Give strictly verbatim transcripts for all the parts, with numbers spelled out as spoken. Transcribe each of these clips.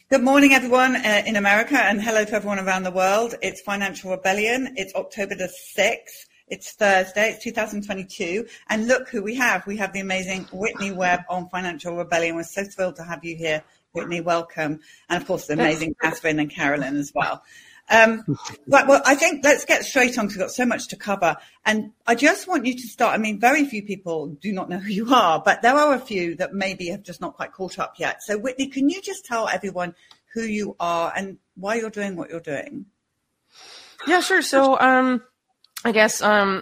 Good morning, everyone uh, in America, and hello to everyone around the world. It's Financial Rebellion. It's October the sixth. It's Thursday. It's two thousand twenty-two. And look who we have. We have the amazing Whitney Webb on Financial Rebellion. We're so thrilled to have you here, Whitney. Welcome. And, of course, the amazing Catherine and Carolyn as well. Um, but, well, I think let's get straight on because we've got so much to cover. And I just want you to start. I mean, very few people do not know who you are, but there are a few that maybe have just not quite caught up yet. So, Whitney, can you just tell everyone who you are and why you're doing what you're doing? Yeah, sure. So, um, I guess um,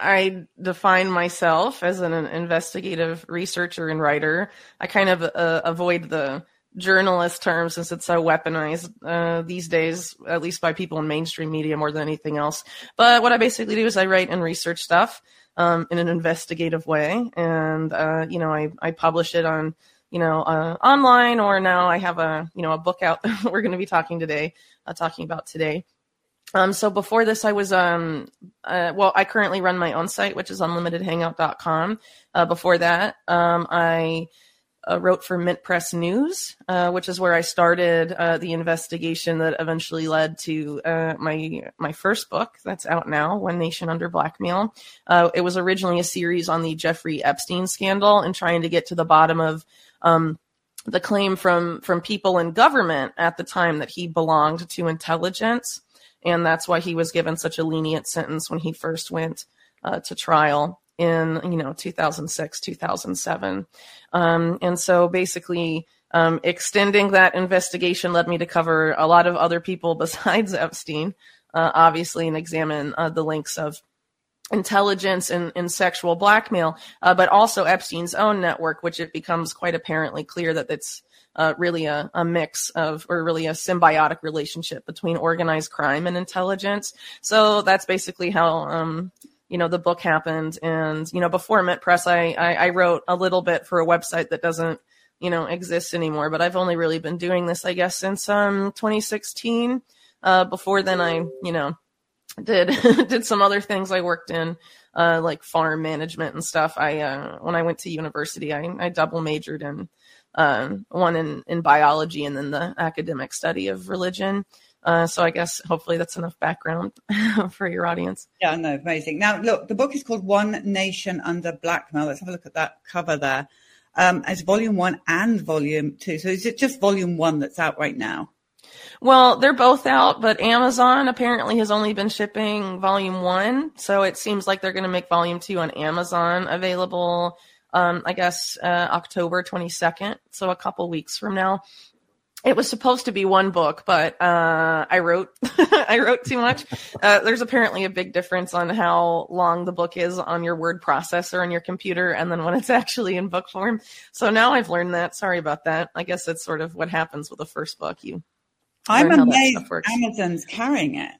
I define myself as an investigative researcher and writer. I kind of uh, avoid the journalist term since it's so weaponized uh, these days, at least by people in mainstream media more than anything else. But what I basically do is I write and research stuff um, in an investigative way. And, uh, you know, I, I publish it on, you know, uh, online, or now I have a, you know, a book out that we're going to be talking today, uh, talking about today. Um, so before this, I was, um, uh, well, I currently run my own site, which is unlimited hangout dot com. Uh, before that, um, I Uh, wrote for Mint Press News, uh, which is where I started uh, the investigation that eventually led to uh, my my first book that's out now, One Nation Under Blackmail. Uh, it was originally a series on the Jeffrey Epstein scandal and trying to get to the bottom of um, the claim from from people in government at the time that he belonged to intelligence, and that's why he was given such a lenient sentence when he first went uh, to trial in, you know, two thousand six, two thousand seven. Um, and so basically um, extending that investigation led me to cover a lot of other people besides Epstein, uh, obviously, and examine uh, the links of intelligence and, and sexual blackmail, uh, but also Epstein's own network, which it becomes quite apparently clear that it's uh, really a, a mix of, or really a symbiotic relationship between organized crime and intelligence. So that's basically how um, you know, the book happened. And, you know, before Mint Press, I, I, I wrote a little bit for a website that doesn't, you know, exist anymore. But I've only really been doing this, I guess, since um twenty sixteen. Uh, before then, I, you know, did did some other things. I worked in uh, like farm management and stuff. I uh, when I went to university, I, I double majored in um, one in, in biology and then the academic study of religion. Uh, so I guess hopefully that's enough background for your audience. Yeah, no, amazing. Now, look, the book is called One Nation Under Blackmail. Let's have a look at that cover there. Um, it's volume one and volume two. So is it just volume one that's out right now? Well, they're both out, but Amazon apparently has only been shipping volume one. So it seems like they're going to make volume two on Amazon available, um, I guess, uh, October twenty-second. So a couple weeks from now. It was supposed to be one book, but uh, I wrote I wrote too much. Uh, there's apparently a big difference on how long the book is on your word processor on your computer and then when it's actually in book form. So now I've learned that. Sorry about that. I guess it's sort of what happens with the first book. You I'm amazed Amazon's carrying it.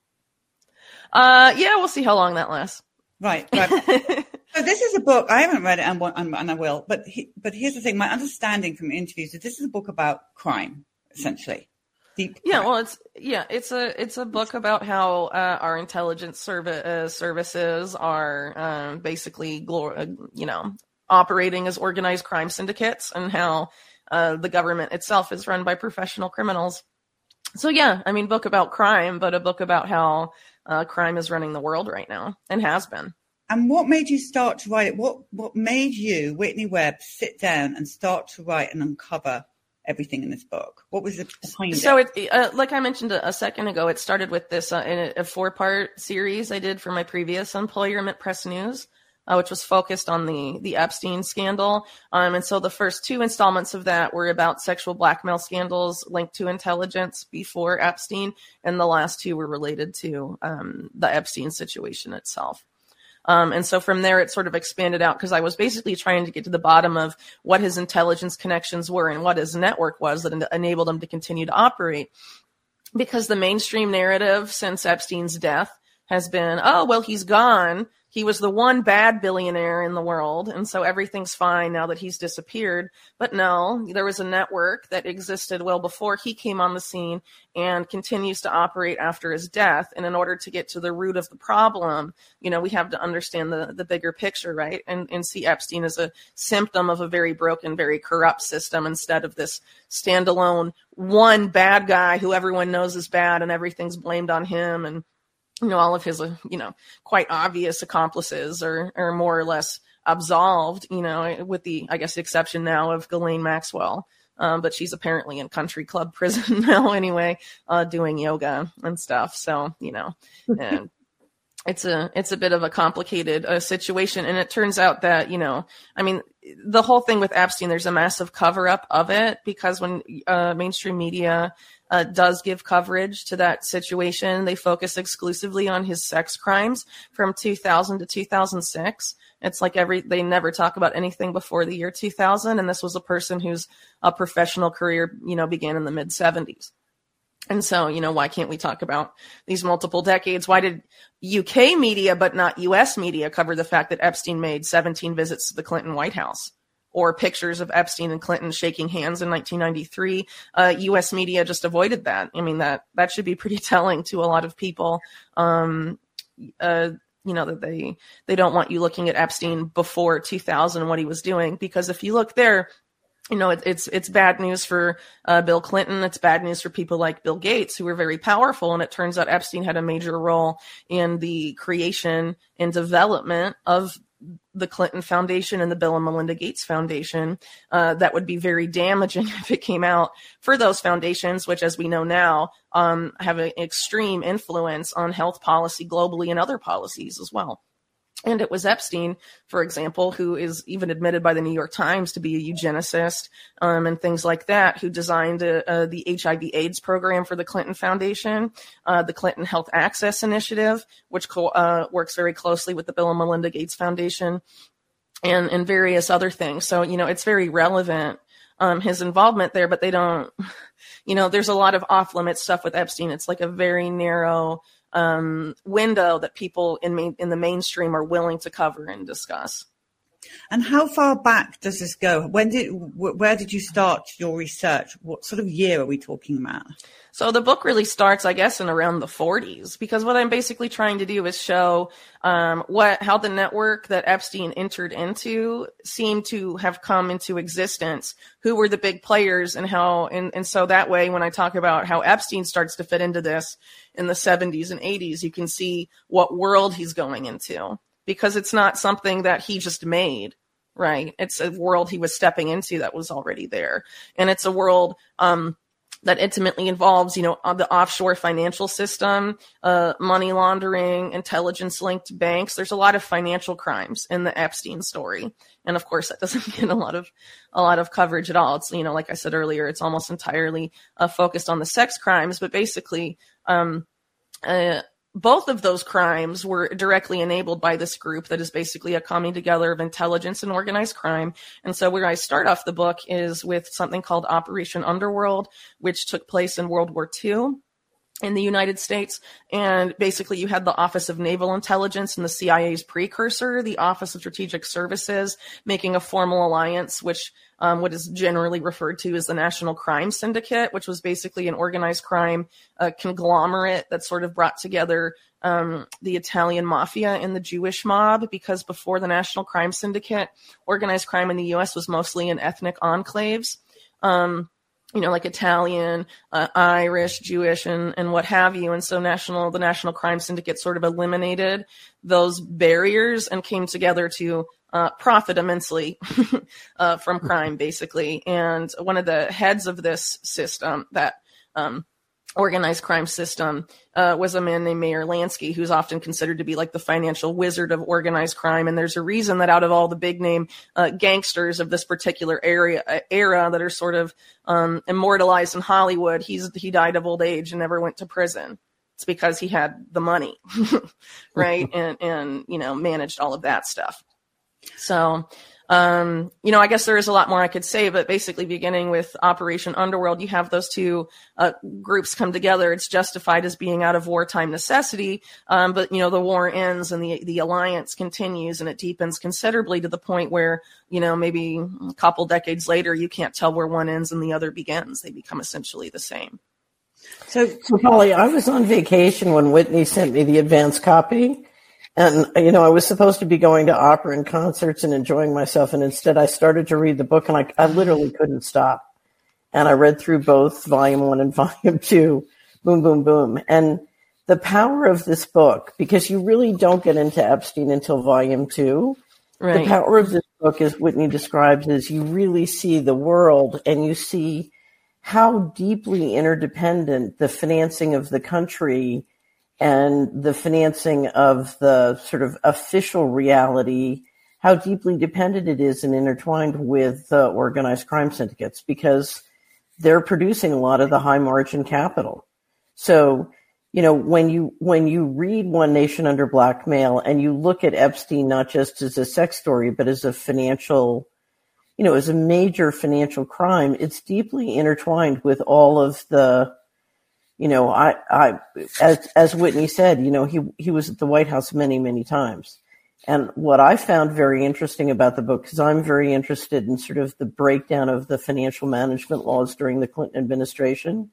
Uh, yeah, we'll see how long that lasts. Right, right. So this is a book, I haven't read it and, and, and I will, but he, but here's the thing, my understanding from interviews is this is a book about crime, essentially. Deep yeah, crime. well, it's yeah, it's a it's a book about how uh, our intelligence serv- uh, services are um, basically, glor- uh, you know, operating as organized crime syndicates and how uh, the government itself is run by professional criminals. So yeah, I mean, book about crime, but a book about how uh, crime is running the world right now and has been. And what made you start to write it? What what made you, Whitney Webb, sit down and start to write and uncover everything in this book? What was it behind so it? So, it, uh, like I mentioned a, a second ago, it started with this uh, in a, a four-part series I did for my previous employer, Mint Press News, uh, which was focused on the the Epstein scandal. Um, and so the first two installments of that were about sexual blackmail scandals linked to intelligence before Epstein, and the last two were related to um, the Epstein situation itself. Um, and so from there, it sort of expanded out because I was basically trying to get to the bottom of what his intelligence connections were and what his network was that en- enabled him to continue to operate. Because the mainstream narrative since Epstein's death has been, oh, well, he's gone. He was the one bad billionaire in the world, and so everything's fine now that he's disappeared. But no, there was a network that existed well before he came on the scene and continues to operate after his death. And in order to get to the root of the problem, you know, we have to understand the, the bigger picture, right? And, and see Epstein as a symptom of a very broken, very corrupt system instead of this standalone one bad guy who everyone knows is bad and everything's blamed on him. And you know, all of his, uh, you know, quite obvious accomplices are, are more or less absolved, you know, with the, I guess, the exception now of Ghislaine Maxwell. Um, but she's apparently in country club prison now anyway, uh, doing yoga and stuff. So, you know, and it's a, it's a bit of a complicated uh, situation. And it turns out that, you know, I mean, the whole thing with Epstein, there's a massive cover up of it because when uh, mainstream media Uh, does give coverage to that situation, they focus exclusively on his sex crimes from two thousand to two thousand six. It's like every they never talk about anything before the year two thousand, and this was a person whose uh, professional career, you know, began in the mid seventies. And so, you know, why can't we talk about these multiple decades? Why did U K media but not U S media cover the fact that Epstein made seventeen visits to the Clinton White House? Or pictures of Epstein and Clinton shaking hands in nineteen ninety-three. Uh, U S media just avoided that. I mean, that that should be pretty telling to a lot of people, um, uh, you know, that they they don't want you looking at Epstein before two thousand and what he was doing. Because if you look there, you know, it, it's it's bad news for uh, Bill Clinton. It's bad news for people like Bill Gates, who were very powerful. And it turns out Epstein had a major role in the creation and development of the Clinton Foundation and the Bill and Melinda Gates Foundation. Uh, that would be very damaging if it came out for those foundations, which, as we know now, um, have an extreme influence on health policy globally and other policies as well. And it was Epstein, for example, who is even admitted by the New York Times to be a eugenicist um, and things like that, who designed uh, uh, the H I V AIDS program for the Clinton Foundation, uh, the Clinton Health Access Initiative, which co- uh, works very closely with the Bill and Melinda Gates Foundation, and, and various other things. So, you know, it's very relevant, um, his involvement there, but they don't, you know, there's a lot of off-limit stuff with Epstein. It's like a very narrow um, window that people in main, in the mainstream are willing to cover and discuss. And how far back does this go? When did, where did you start your research? What sort of year are we talking about? So the book really starts, I guess, in around the forties, because what I'm basically trying to do is show um, what how the network that Epstein entered into seemed to have come into existence, who were the big players, and how, and, and so that way, when I talk about how Epstein starts to fit into this in the seventies and eighties, you can see what world he's going into, because it's not something that he just made. Right. It's a world he was stepping into that was already there. And it's a world um, that intimately involves, you know, the offshore financial system, uh, money laundering, intelligence linked banks. There's a lot of financial crimes in the Epstein story. And of course, that doesn't get a lot of a lot of coverage at all. It's, you know, like I said earlier, it's almost entirely uh, focused on the sex crimes. But basically, um, uh, both of those crimes were directly enabled by this group that is basically a coming together of intelligence and organized crime. And so where I start off the book is with something called Operation Underworld, which took place in World War Two in the United States. And basically you had the Office of Naval Intelligence and the C I A's precursor, the Office of Strategic Services, making a formal alliance, which um, what is generally referred to as the National Crime Syndicate, which was basically an organized crime uh, conglomerate that sort of brought together um, the Italian mafia and the Jewish mob, because before the National Crime Syndicate, organized crime in the U S was mostly in ethnic enclaves. Um, you know, like Italian, uh, Irish, Jewish, and, and what have you. And so national, the National Crime Syndicate sort of eliminated those barriers and came together to uh, profit immensely uh, from crime, basically. And one of the heads of this system, that um, organized crime system, uh, was a man named Meyer Lansky, who's often considered to be like the financial wizard of organized crime. And there's a reason that out of all the big name uh, gangsters of this particular area uh, era that are sort of um, immortalized in Hollywood, he's he died of old age and never went to prison. It's because he had the money, right? and, and, you know, managed all of that stuff. So Um, you know, I guess there is a lot more I could say, but basically beginning with Operation Underworld, you have those two uh, groups come together. It's justified as being out of wartime necessity. Um, but, you know, the war ends and the, the alliance continues and it deepens considerably to the point where, you know, maybe a couple decades later, you can't tell where one ends and the other begins. They become essentially the same. So, so Polly, I was on vacation when Whitney sent me the advance copy. And, you know, I was supposed to be going to opera and concerts and enjoying myself. And instead I started to read the book and I, I literally couldn't stop. And I read through both volume one and volume two, boom, boom, boom. And the power of this book, because you really don't get into Epstein until volume two. Right. The power of this book, as Whitney describes, is you really see the world and you see how deeply interdependent the financing of the country and the financing of the sort of official reality, how deeply dependent it is and intertwined with uh, organized crime syndicates, because they're producing a lot of the high margin capital. So, you know, when you when you read One Nation Under Blackmail and you look at Epstein not just as a sex story, but as a financial, you know, as a major financial crime, it's deeply intertwined with all of the, you know, I, I, as, as Whitney said, you know, he, he was at the White House many, many times. And what I found very interesting about the book, because I'm very interested in sort of the breakdown of the financial management laws during the Clinton administration,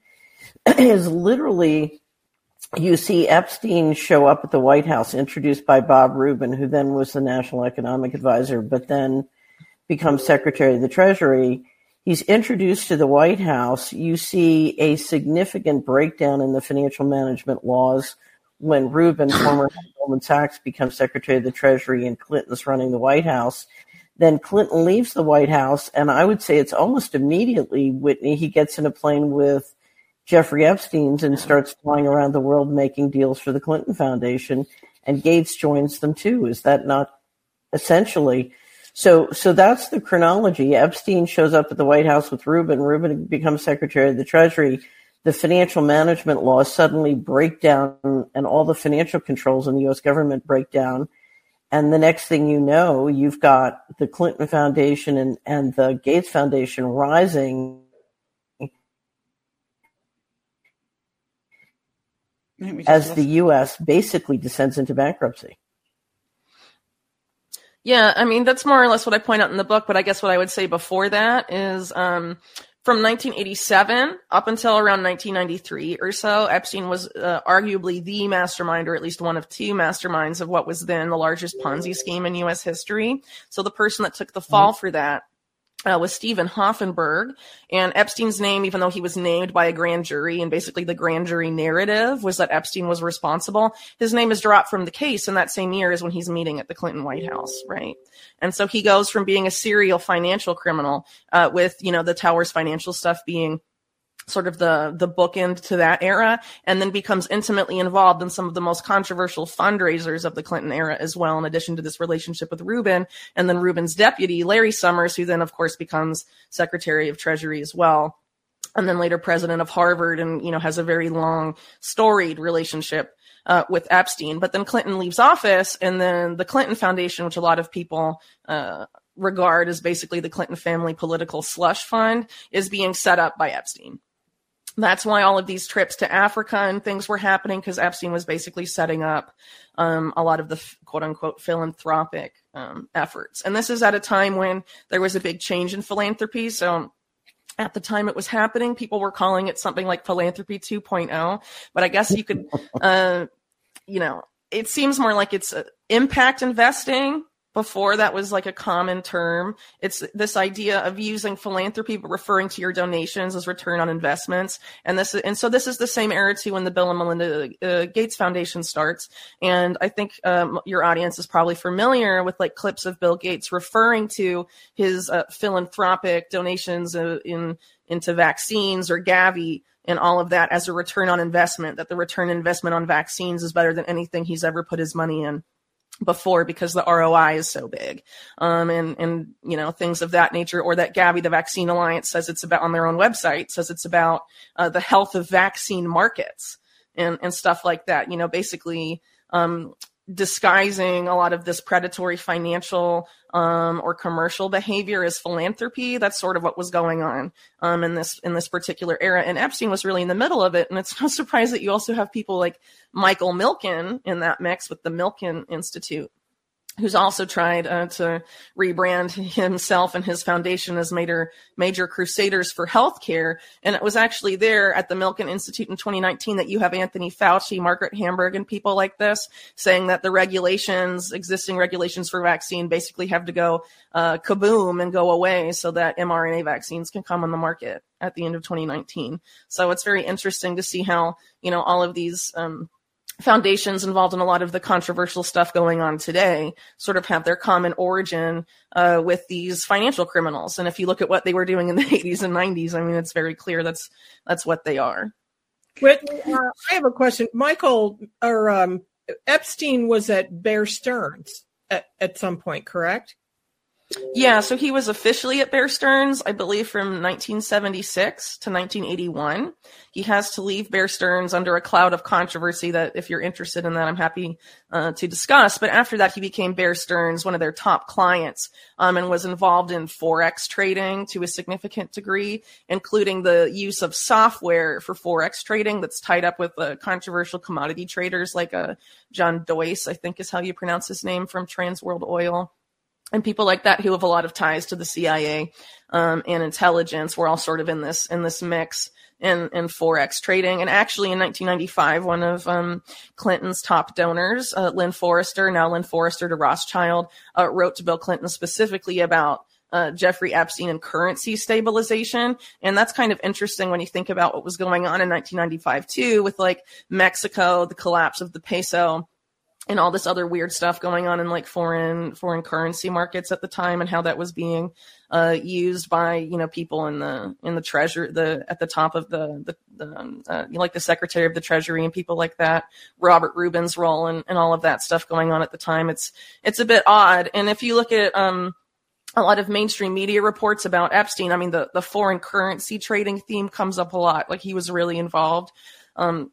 is literally you see Epstein show up at the White House, introduced by Bob Rubin, who then was the National Economic Advisor, but then becomes Secretary of the Treasury. He's introduced to the White House. You see a significant breakdown in the financial management laws when Rubin, former head of Goldman Sachs, becomes Secretary of the Treasury and Clinton's running the White House. Then Clinton leaves the White House, and I would say it's almost immediately, Whitney, he gets in a plane with Jeffrey Epstein's and starts flying around the world making deals for the Clinton Foundation, and Gates joins them too. Is that not essentially... So, so that's the chronology. Epstein shows up at the White House with Rubin. Rubin becomes Secretary of the Treasury. The financial management laws suddenly break down and all the financial controls in the U S government break down. And the next thing you know, you've got the Clinton Foundation and, and the Gates Foundation rising as the U S basically descends into bankruptcy. Yeah, I mean, that's more or less what I point out in the book, but I guess what I would say before that is um, from nineteen eighty-seven up until around nineteen ninety-three or so, Epstein was uh, arguably the mastermind, or at least one of two masterminds of what was then the largest Ponzi scheme in U S history. So the person that took the fall mm-hmm. for that Uh, was Stephen Hoffenberg, and Epstein's name, even though he was named by a grand jury, and basically the grand jury narrative was that Epstein was responsible, his name is dropped from the case in that same year as when he's meeting at the Clinton White House, right? And so he goes from being a serial financial criminal, uh, with, you know, the Towers financial stuff being sort of the, the bookend to that era, and then becomes intimately involved in some of the most controversial fundraisers of the Clinton era as well, in addition to this relationship with Rubin, and then Rubin's deputy, Larry Summers, who then, of course, becomes Secretary of Treasury as well, and then later president of Harvard, and, you know, has a very long, storied relationship uh, with Epstein. But then Clinton leaves office, and then the Clinton Foundation, which a lot of people uh, regard as basically the Clinton family political slush fund, is being set up by Epstein. That's why all of these trips to Africa and things were happening, because Epstein was basically setting up um, a lot of the quote unquote philanthropic um, efforts. And this is at a time when there was a big change in philanthropy. So at the time it was happening, people were calling it something like philanthropy two point oh. But I guess you could, uh, you know, it seems more like it's uh, impact investing. Before that was like a common term. It's this idea of using philanthropy, but referring to your donations as return on investments. And this, and so this is the same era too when the Bill and Melinda uh, Gates Foundation starts. And I think um, your audience is probably familiar with like clips of Bill Gates referring to his uh, philanthropic donations uh, in into vaccines or Gavi and all of that as a return on investment, that the return on investment on vaccines is better than anything he's ever put his money in before, because the R O I is so big, um, and, and, you know, things of that nature, or that Gavi, the Vaccine Alliance, says it's about, on their own website, says it's about uh, the health of vaccine markets and, and stuff like that. You know, basically, um, disguising a lot of this predatory financial um, or commercial behavior as philanthropy. That's sort of what was going on um, in this in this particular era. And Epstein was really in the middle of it. And it's no surprise that you also have people like Michael Milken in that mix with the Milken Institute, who's also tried uh, to rebrand himself and his foundation as major, major crusaders for healthcare. And it was actually there at the Milken Institute in twenty nineteen that you have Anthony Fauci, Margaret Hamburg, and people like this saying that the regulations, existing regulations for vaccine basically have to go uh, kaboom and go away so that mRNA vaccines can come on the market at the end of twenty nineteen. So it's very interesting to see how, you know, all of these um, foundations involved in a lot of the controversial stuff going on today sort of have their common origin uh, with these financial criminals. And if you look at what they were doing in the eighties and nineties, I mean, it's very clear that's that's what they are. Whitney, uh, I have a question. Michael or um, Epstein was at Bear Stearns at, at some point, correct? Yeah, so he was officially at Bear Stearns, I believe, from nineteen seventy-six to nineteen eighty-one. He has to leave Bear Stearns under a cloud of controversy that, if you're interested in that, I'm happy uh, to discuss. But after that, he became Bear Stearns, one of their top clients, um, and was involved in Forex trading to a significant degree, including the use of software for Forex trading that's tied up with uh, controversial commodity traders like uh, John Doyce, I think is how you pronounce his name, from Trans World Oil. And people like that who have a lot of ties to the C I A um, and intelligence. We're all sort of in this in this mix in, in Forex trading. And actually in nineteen ninety-five, one of um, Clinton's top donors, uh, Lynn Forrester, now Lynn Forrester to Rothschild, uh, wrote to Bill Clinton specifically about uh, Jeffrey Epstein and currency stabilization. And that's kind of interesting when you think about what was going on in nineteen ninety-five, too, with like Mexico, the collapse of the peso, and all this other weird stuff going on in like foreign foreign currency markets at the time, and how that was being uh, used by, you know, people in the in the treasury, the at the top of the the, the um, uh, like the Secretary of the Treasury and people like that, Robert Rubin's role, and, and all of that stuff going on at the time. It's it's a bit odd. And if you look at um, a lot of mainstream media reports about Epstein, I mean, the the foreign currency trading theme comes up a lot. Like, he was really involved. Um,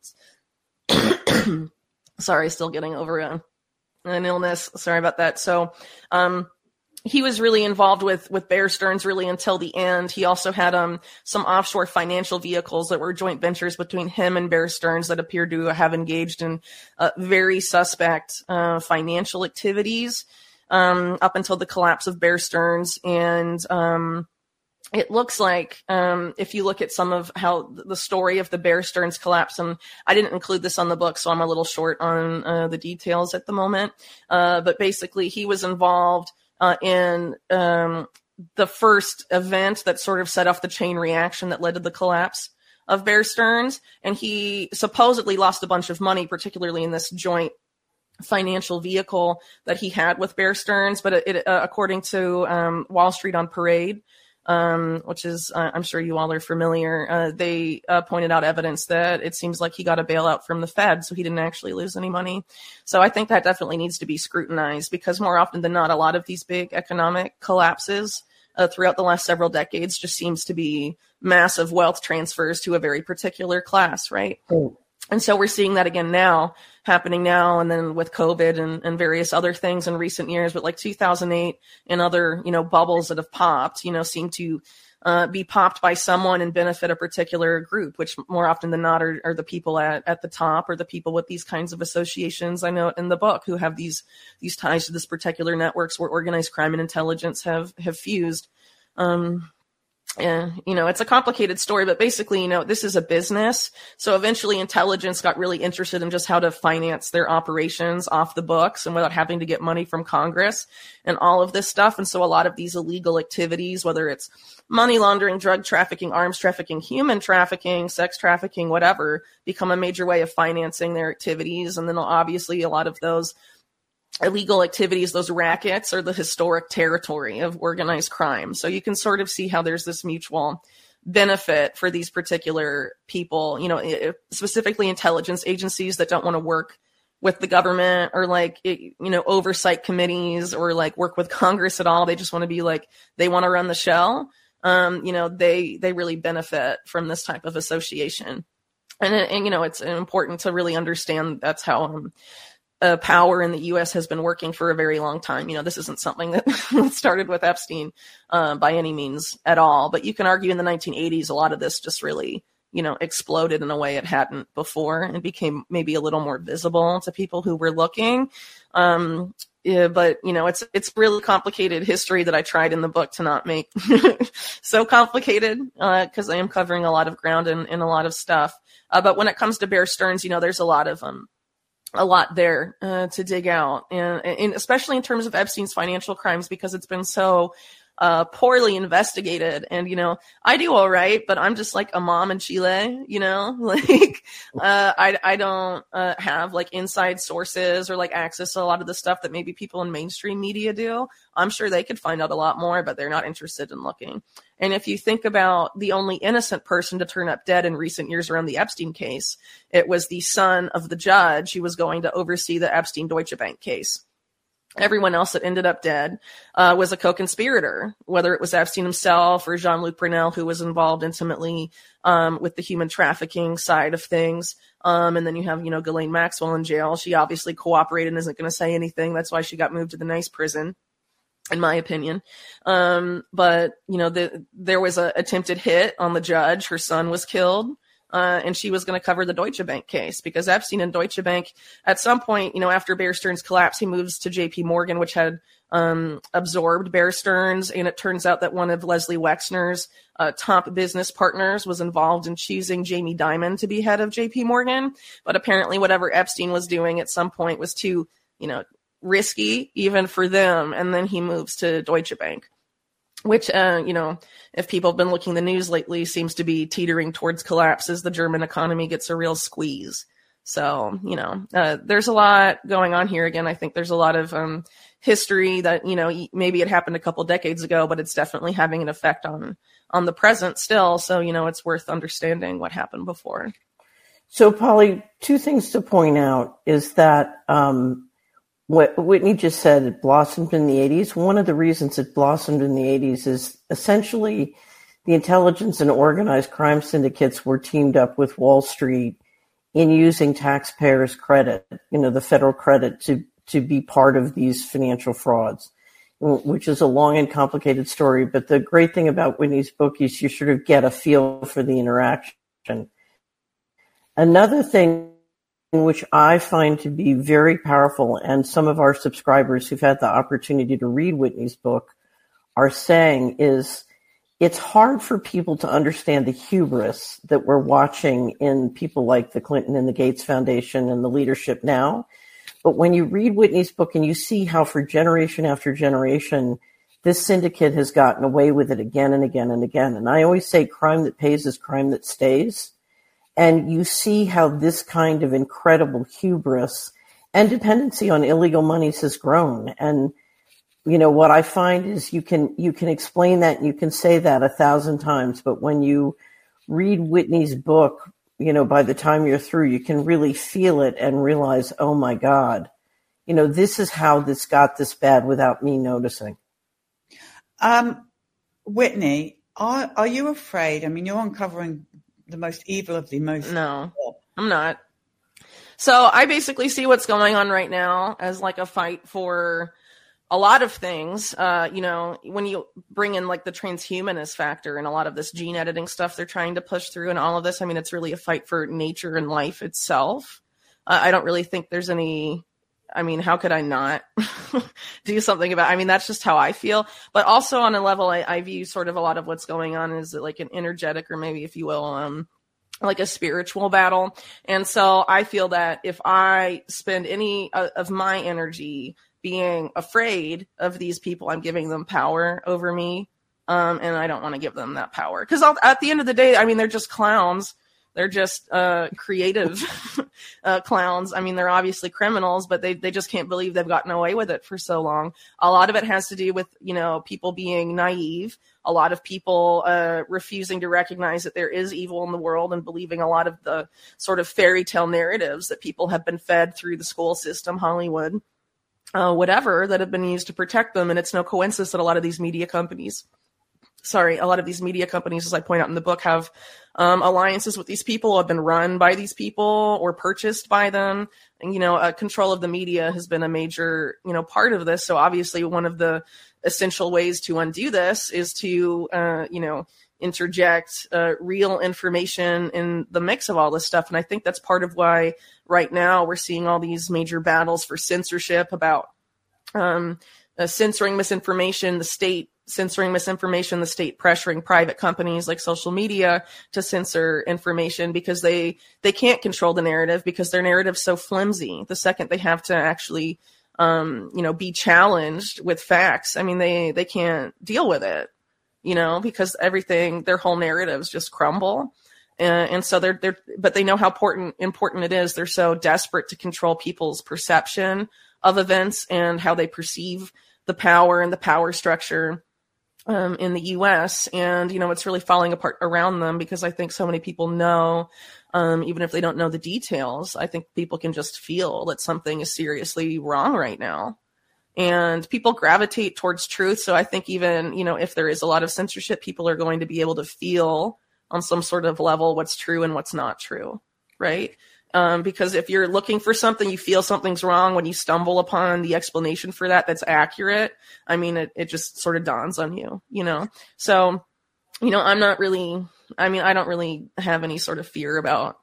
Sorry, still getting over a, an illness. Sorry about that. So um, he was really involved with with Bear Stearns really until the end. He also had um, some offshore financial vehicles that were joint ventures between him and Bear Stearns that appeared to have engaged in uh, very suspect uh, financial activities um, up until the collapse of Bear Stearns. And um, it looks like, um, if you look at some of how the story of the Bear Stearns collapse, and I didn't include this on the book, so I'm a little short on uh, the details at the moment. Uh, but basically, he was involved uh, in um, the first event that sort of set off the chain reaction that led to the collapse of Bear Stearns. And he supposedly lost a bunch of money, particularly in this joint financial vehicle that he had with Bear Stearns. But it, it, uh, according to um, Wall Street on Parade, um, which is, uh, I'm sure you all are familiar, uh, they uh, pointed out evidence that it seems like he got a bailout from the Fed, so he didn't actually lose any money. So I think that definitely needs to be scrutinized, because more often than not, a lot of these big economic collapses uh, throughout the last several decades just seems to be massive wealth transfers to a very particular class, right? Oh. And so we're seeing that again now, happening now, and then with COVID and, and various other things in recent years. But like two thousand eight and other, you know, bubbles that have popped, you know, seem to uh, be popped by someone and benefit a particular group, which more often than not are, are the people at, at the top, or the people with these kinds of associations. I know in the book who have these these ties to this particular networks where organized crime and intelligence have have fused. Um, Yeah, you know, it's a complicated story, but basically, you know, this is a business. So eventually intelligence got really interested in just how to finance their operations off the books and without having to get money from Congress and all of this stuff. And so a lot of these illegal activities, whether it's money laundering, drug trafficking, arms trafficking, human trafficking, sex trafficking, whatever, become a major way of financing their activities. And then obviously a lot of those illegal activities, those rackets, are the historic territory of organized crime. So you can sort of see how there's this mutual benefit for these particular people, you know, specifically intelligence agencies that don't want to work with the government or like, you know, oversight committees or like work with Congress at all. They just want to be like, they want to run the show. Um, you know, they, they really benefit from this type of association. And, and you know, it's important to really understand that's how, um, uh, power in the U S has been working for a very long time. You know, this isn't something that started with Epstein uh, by any means at all. But you can argue in the nineteen eighties, a lot of this just really, you know, exploded in a way it hadn't before and became maybe a little more visible to people who were looking. Um, yeah, but, you know, it's it's really complicated history that I tried in the book to not make so complicated because uh, I am covering a lot of ground and, and a lot of stuff. Uh, but when it comes to Bear Stearns, you know, there's a lot of um, a lot there uh, to dig out, and, and especially in terms of Epstein's financial crimes, because it's been so uh, poorly investigated. And, you know, I do all right, but I'm just like a mom in Chile, you know, like uh, I, I don't uh, have like inside sources or like access to a lot of the stuff that maybe people in mainstream media do. I'm sure they could find out a lot more, but they're not interested in looking. And if you think about the only innocent person to turn up dead in recent years around the Epstein case, it was the son of the judge who was going to oversee the Epstein Deutsche Bank case. Everyone else that ended up dead uh, was a co-conspirator, whether it was Epstein himself or Jean-Luc Brunel, who was involved intimately um, with the human trafficking side of things. Um, and then you have, you know, Ghislaine Maxwell in jail. She obviously cooperated and isn't going to say anything. That's why she got moved to the nice prison, in my opinion. Um, but, you know, the, there was an attempted hit on the judge. Her son was killed. Uh, and she was going to cover the Deutsche Bank case because Epstein and Deutsche Bank, at some point, you know, after Bear Stearns' collapse, he moves to J P Morgan, which had um, absorbed Bear Stearns. And it turns out that one of Leslie Wexner's uh, top business partners was involved in choosing Jamie Dimon to be head of J P Morgan. But apparently whatever Epstein was doing at some point was too, you know, risky even for them. And then he moves to Deutsche Bank, which, uh, you know, if people have been looking at the news lately, seems to be teetering towards collapse as the German economy gets a real squeeze. So, you know, uh, there's a lot going on here. Again, I think there's a lot of um, history that, you know, maybe it happened a couple decades ago, but it's definitely having an effect on, on the present still. So, you know, it's worth understanding what happened before. So, Polly, two things to point out is that um, what Whitney just said, it blossomed in the eighties. One of the reasons it blossomed in the eighties is essentially the intelligence and organized crime syndicates were teamed up with Wall Street in using taxpayers' credit, you know, the federal credit to, to be part of these financial frauds, which is a long and complicated story. But the great thing about Whitney's book is you sort of get a feel for the interaction. Another thing which I find to be very powerful, and some of our subscribers who've had the opportunity to read Whitney's book are saying, is it's hard for people to understand the hubris that we're watching in people like the Clinton and the Gates Foundation and the leadership now. But when you read Whitney's book and you see how for generation after generation, this syndicate has gotten away with it again and again and again. And I always say crime that pays is crime that stays. And you see how this kind of incredible hubris and dependency on illegal monies has grown. And, you know, what I find is you can, you can explain that and you can say that a thousand times, but when you read Whitney's book, you know, by the time you're through, you can really feel it and realize, oh my God, you know, this is how this got this bad without me noticing. Um, Whitney, are, are you afraid? I mean, you're uncovering the most evil of the most. No, I'm not. So I basically see what's going on right now as like a fight for a lot of things. Uh, you know, when you bring in like the transhumanist factor and a lot of this gene editing stuff they're trying to push through and all of this, I mean, it's really a fight for nature and life itself. Uh, I don't really think there's any, I mean, how could I not do something about it? I mean, that's just how I feel. But also on a level, I, I view sort of a lot of what's going on as like an energetic, or maybe if you will, um, like a spiritual battle. And so I feel that if I spend any of my energy being afraid of these people, I'm giving them power over me. Um, and I don't want to give them that power. Because at the end of the day, I mean, they're just clowns. They're just uh, creative uh, clowns. I mean, they're obviously criminals, but they, they just can't believe they've gotten away with it for so long. A lot of it has to do with, you know, people being naive. A lot of people uh, refusing to recognize that there is evil in the world and believing a lot of the sort of fairy tale narratives that people have been fed through the school system, Hollywood, uh, whatever, that have been used to protect them. And it's no coincidence that a lot of these media companies sorry, a lot of these media companies, as I point out in the book, have um, alliances with these people, have been run by these people or purchased by them. And, you know, uh, control of the media has been a major, you know, part of this. So obviously one of the essential ways to undo this is to, uh, you know, interject uh, real information in the mix of all this stuff. And I think that's part of why right now we're seeing all these major battles for censorship about um, uh, censoring misinformation, the state censoring misinformation, the state pressuring private companies like social media to censor information because they, they can't control the narrative because their narrative's so flimsy. The second they have to actually, um, you know, be challenged with facts, I mean, they, they can't deal with it, you know, because everything, their whole narratives just crumble. And, and so they're, they're, but they know how important, important it is. They're so desperate to control people's perception of events and how they perceive the power and the power structure Um, in the U S. And, you know, it's really falling apart around them because I think so many people know, um, even if they don't know the details, I think people can just feel that something is seriously wrong right now. And people gravitate towards truth. So I think even, you know, if there is a lot of censorship, people are going to be able to feel on some sort of level what's true and what's not true, right? Um, because if you're looking for something, you feel something's wrong when you stumble upon the explanation for that that's accurate. I mean, it, it just sort of dawns on you, you know? So, you know, I'm not really, I mean, I don't really have any sort of fear about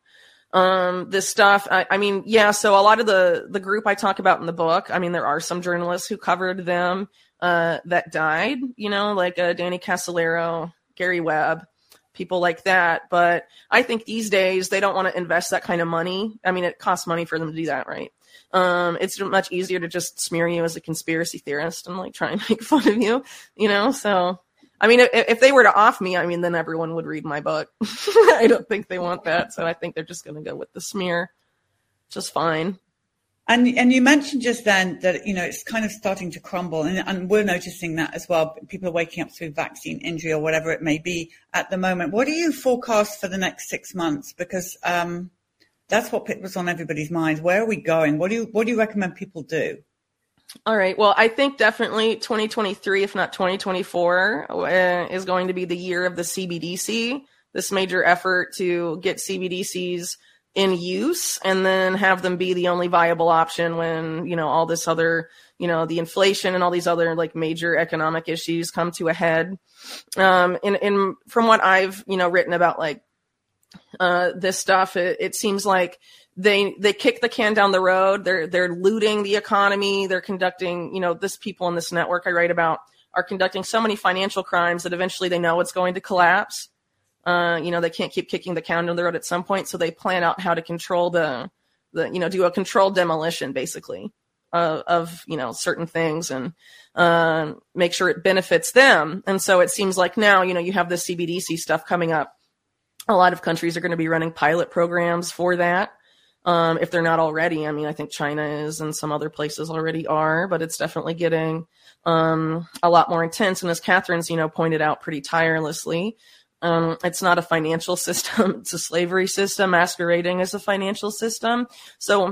um, this stuff. I, I mean, yeah, so a lot of the, the group I talk about in the book, I mean, there are some journalists who covered them uh, that died, you know, like uh, Danny Casolaro, Gary Webb, people like that. But I think these days they don't want to invest that kind of money. I mean, it costs money for them to do that, right? Um, it's much easier to just smear you as a conspiracy theorist and like try and make fun of you, you know? So, I mean, if, if they were to off me, I mean, then everyone would read my book. I don't think they want that. So I think they're just going to go with the smear, just fine. And and you mentioned just then that, you know, it's kind of starting to crumble, and, and we're noticing that as well. People are waking up through vaccine injury or whatever it may be at the moment. What do you forecast for the next six months? Because um, that's what was on everybody's mind. Where are we going? What do you what do you recommend people do? All right. Well, I think definitely twenty twenty-three, if not twenty twenty-four, uh, is going to be the year of the C B D C, this major effort to get C B D Cs in use and then have them be the only viable option when, you know, all this other, you know, the inflation and all these other like major economic issues come to a head. Um, and, and from what I've, you know, written about like uh, this stuff, it, it seems like they, they kick the can down the road. They're, they're looting the economy. They're conducting, you know, this people in this network I write about are conducting so many financial crimes that eventually they know it's going to collapse. Uh, you know, they can't keep kicking the can down the road at some point. So they plan out how to control the, the, you know, do a controlled demolition basically uh, of, you know, certain things and uh, make sure it benefits them. And so it seems like now, you know, you have the C B D C stuff coming up. A lot of countries are going to be running pilot programs for that. Um, if they're not already, I mean, I think China is and some other places already are, but it's definitely getting um, a lot more intense. And as Catherine's, you know, pointed out pretty tirelessly, Um, it's not a financial system. It's a slavery system masquerading as a financial system. So,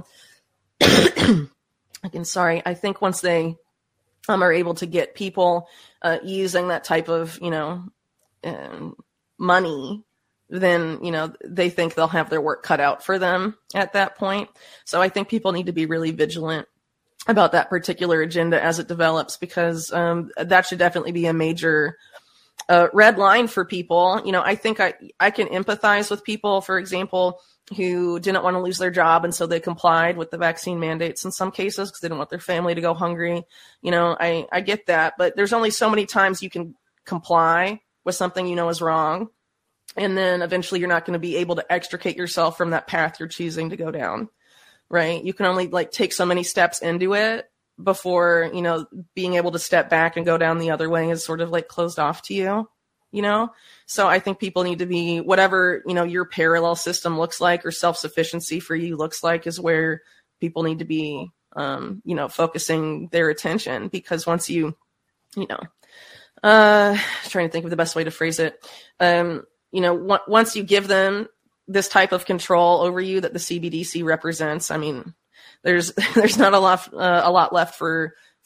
again, sorry, I think once they um, are able to get people uh, using that type of, you know, um, money, then, you know, they think they'll have their work cut out for them at that point. So I think people need to be really vigilant about that particular agenda as it develops, because um, that should definitely be a major Uh, red line for people. You know, I think I, I can empathize with people, for example, who didn't want to lose their job. And so they complied with the vaccine mandates in some cases because they didn't want their family to go hungry. You know, I, I get that, but there's only so many times you can comply with something you know is wrong. And then eventually you're not going to be able to extricate yourself from that path you're choosing to go down, right? You can only like take so many steps into it before, you know, being able to step back and go down the other way is sort of like closed off to you, you know? So I think people need to be, whatever, you know, your parallel system looks like or self-sufficiency for you looks like is where people need to be, um, you know, focusing their attention, because once you, you know, uh, trying to think of the best way to phrase it, um, you know, w- once you give them this type of control over you that the C B D C represents, I mean, There's there's not a lot uh, a lot left for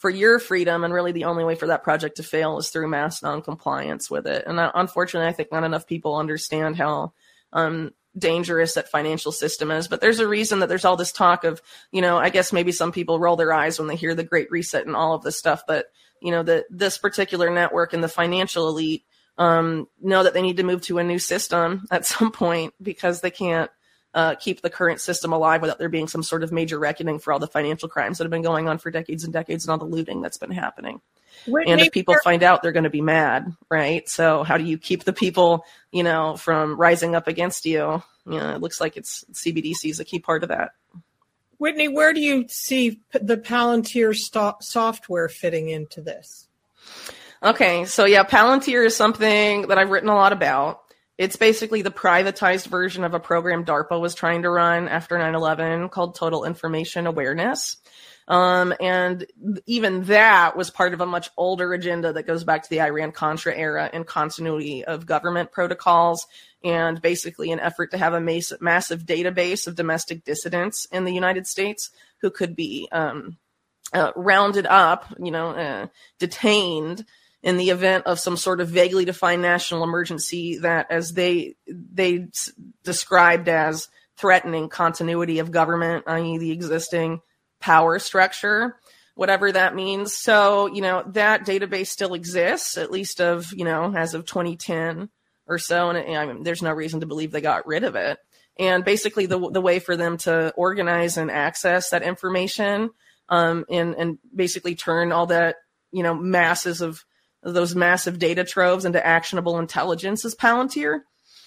for your freedom. And really the only way for that project to fail is through mass noncompliance with it. And uh, unfortunately, I think not enough people understand how um, dangerous that financial system is. But there's a reason that there's all this talk of, you know, I guess maybe some people roll their eyes when they hear the Great Reset and all of this stuff. But, you know, that this particular network and the financial elite um, know that they need to move to a new system at some point because they can't Uh, keep the current system alive without there being some sort of major reckoning for all the financial crimes that have been going on for decades and decades and all the looting that's been happening. Whitney, and if people find out, they're going to be mad, right? So how do you keep the people, you know, from rising up against you? You know, it looks like it's C B D C is a key part of that. Whitney, where do you see the Palantir st- software fitting into this? Okay, so yeah, Palantir is something that I've written a lot about. It's basically the privatized version of a program DARPA was trying to run after nine eleven called Total Information Awareness. Um, and even that was part of a much older agenda that goes back to the Iran-Contra era and continuity of government protocols and basically an effort to have a mass- massive database of domestic dissidents in the United States who could be um, uh, rounded up, you know, uh, detained in the event of some sort of vaguely defined national emergency that, as they they s- described as threatening continuity of government, that is the existing power structure, whatever that means. So, you know, that database still exists, at least of, you know, as of twenty ten or so. And it, I mean, there's no reason to believe they got rid of it. And basically the the way for them to organize and access that information um, and, and basically turn all that, you know, masses of those massive data troves into actionable intelligence is Palantir.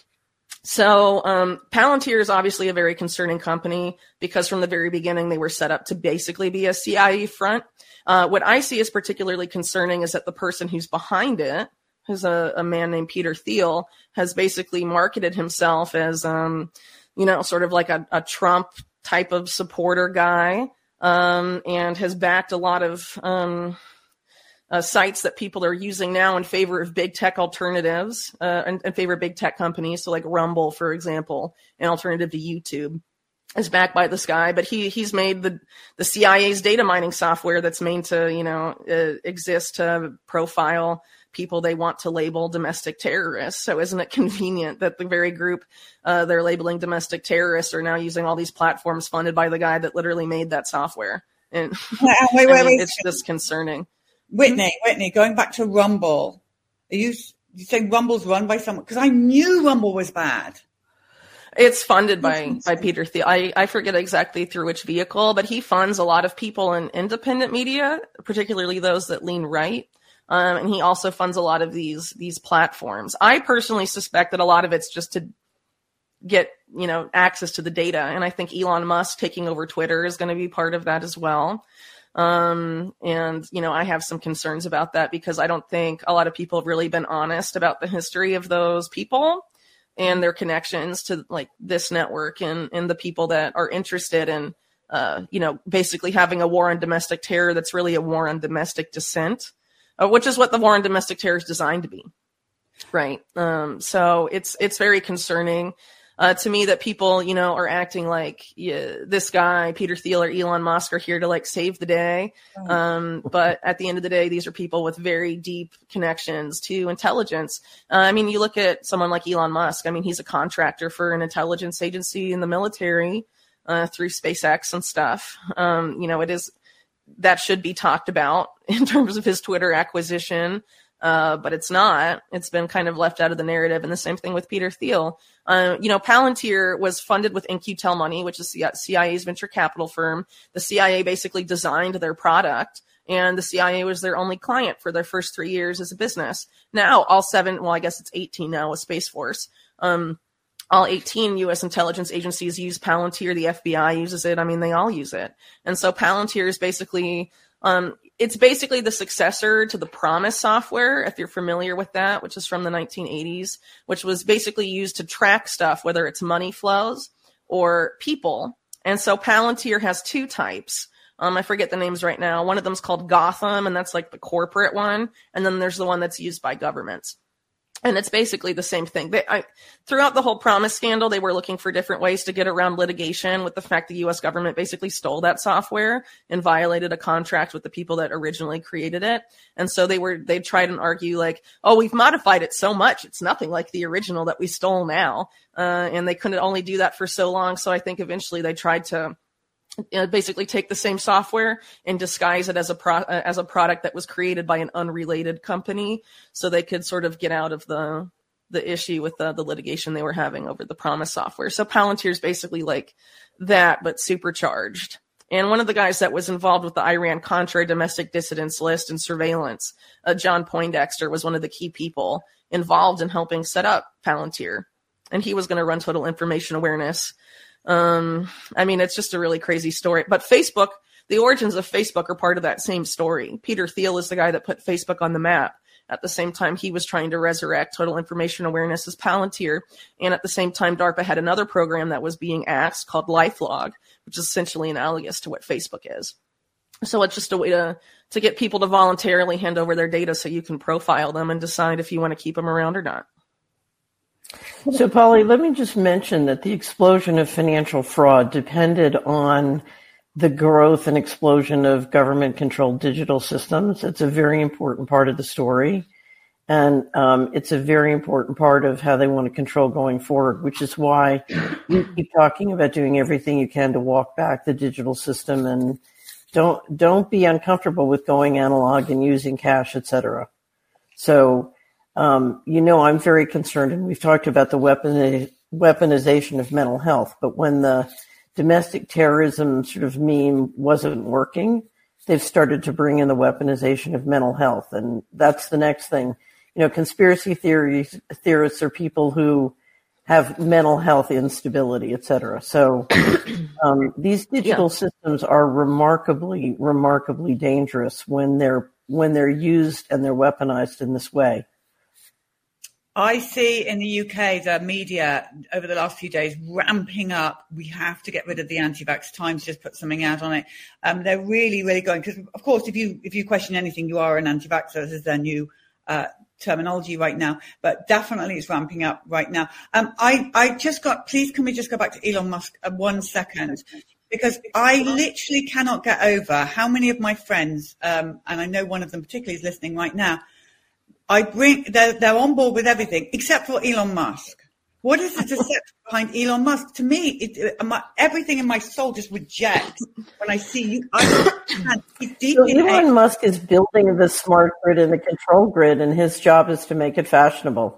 So um, Palantir is obviously a very concerning company because from the very beginning they were set up to basically be a C I A front. Uh, what I see as particularly concerning is that the person who's behind it, who's a, a man named Peter Thiel, has basically marketed himself as, um, you know, sort of like a, a Trump type of supporter guy, um, and has backed a lot of um, Uh, sites that people are using now in favor of big tech alternatives, uh, in, in favor of big tech companies. So like Rumble, for example, an alternative to YouTube, is backed by this guy. But he he's made the, the C I A's data mining software that's made to, you know, uh, exist to profile people they want to label domestic terrorists. So isn't it convenient that the very group uh, they're labeling domestic terrorists are now using all these platforms funded by the guy that literally made that software? And wait, wait, I mean, wait, it's just concerning. Whitney, Whitney, going back to Rumble, are you, you say Rumble's run by someone? Because I knew Rumble was bad. It's funded by, by Peter Thiel. I, I forget exactly through which vehicle, but he funds a lot of people in independent media, particularly those that lean right. Um, and he also funds a lot of these these platforms. I personally suspect that a lot of it's just to get, you know, access to the data. And I think Elon Musk taking over Twitter is going to be part of that as well. Um, and, you know, I have some concerns about that because I don't think a lot of people have really been honest about the history of those people and their connections to like this network and, and the people that are interested in, uh, you know, basically having a war on domestic terror that's really a war on domestic dissent, uh, which is what the war on domestic terror is designed to be. Right. Um, so it's, it's very concerning. Uh, to me, that people, you know, are acting like yeah, this guy, Peter Thiel or Elon Musk, are here to like save the day. Um, but at the end of the day, these are people with very deep connections to intelligence. Uh, I mean, you look at someone like Elon Musk. I mean, he's a contractor for an intelligence agency in the military uh, through SpaceX and stuff. Um, you know, it is that should be talked about in terms of his Twitter acquisition. Uh, but it's not. It's been kind of left out of the narrative. And the same thing with Peter Thiel. Uh, you know, Palantir was funded with In-Q-Tel money, which is C I A's venture capital firm. The C I A basically designed their product, and the C I A was their only client for their first three years as a business. Now, all seven, well, I guess it's eighteen now with Space Force. Um, all eighteen U S intelligence agencies use Palantir. The F B I uses it. I mean, they all use it. And so Palantir is basically... Um, it's basically the successor to the Promise software, if you're familiar with that, which is from the nineteen eighties, which was basically used to track stuff, whether it's money flows or people. And so Palantir has two types. Um, I forget the names right now. One of them is called Gotham, and that's like the corporate one. And then there's the one that's used by governments. And it's basically the same thing. They, I, throughout the whole Promise scandal, they were looking for different ways to get around litigation with the fact the U S government basically stole that software and violated a contract with the people that originally created it. And so they were, they tried and argue like, oh, we've modified it so much. It's nothing like the original that we stole now. Uh, and they couldn't only do that for so long. So I think eventually they tried to Uh, basically take the same software and disguise it as a pro- uh, as a product that was created by an unrelated company, so they could sort of get out of the the issue with the, the litigation they were having over the Promise software. So Palantir is basically like that, but supercharged. And one of the guys that was involved with the Iran-Contra domestic dissidents list and surveillance, uh, John Poindexter, was one of the key people involved in helping set up Palantir, and he was going to run Total Information Awareness. Um, I mean, it's just a really crazy story. But Facebook, the origins of Facebook are part of that same story. Peter Thiel is the guy that put Facebook on the map. At the same time, he was trying to resurrect Total Information Awareness as Palantir. And at the same time, DARPA had another program that was being axed called LifeLog, which is essentially analogous to what Facebook is. So it's just a way to, to get people to voluntarily hand over their data so you can profile them and decide if you want to keep them around or not. So, Polly, let me just mention that the explosion of financial fraud depended on the growth and explosion of government-controlled digital systems. It's a very important part of the story, and um, it's a very important part of how they want to control going forward, which is why you keep talking about doing everything you can to walk back the digital system, and don't don't be uncomfortable with going analog and using cash, et cetera. So, Um, you know, I'm very concerned, and we've talked about the weapon, weaponization of mental health, but when the domestic terrorism sort of meme wasn't working, they've started to bring in the weaponization of mental health, and that's the next thing. You know, conspiracy theories, theorists are people who have mental health instability, et cetera. So um, these digital yeah. systems are remarkably, remarkably dangerous when they're when they're used and they're weaponized in this way. I see in the U K the media over the last few days ramping up. We have to get rid of the anti-vax. Times just put something out on it. Um, they're really, really going, because of course, if you if you question anything, you are an anti-vaxxer. This is their new uh, terminology right now. But definitely, it's ramping up right now. Um, I I just got. Please, can we just go back to Elon Musk uh, one second? Because I literally cannot get over how many of my friends, um, and I know one of them particularly is listening right now. I bring they're, they're on board with everything except for Elon Musk. What is the deception behind Elon Musk? To me, it, it, my, everything in my soul just rejects when I see you. I don't so Elon a- Musk is building the smart grid and the control grid, and his job is to make it fashionable.